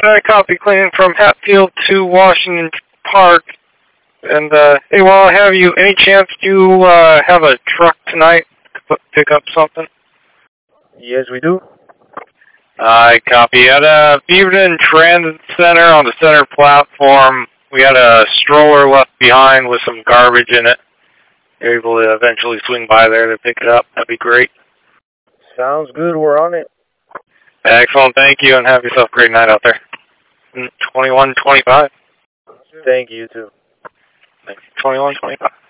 I copy cleaning from Hatfield to Washington Park. And, hey, while I have you, any chance you have a truck tonight to pick up something? Yes, we do. I copy. At Beaverton Transit Center on the center platform, we had a stroller left behind with some garbage in it. You're able to eventually swing by there to pick it up. That'd be great. Sounds good. We're on it. Excellent. Thank you, and have yourself a great night out there. 2125. Thank you, too. Thanks. 2125.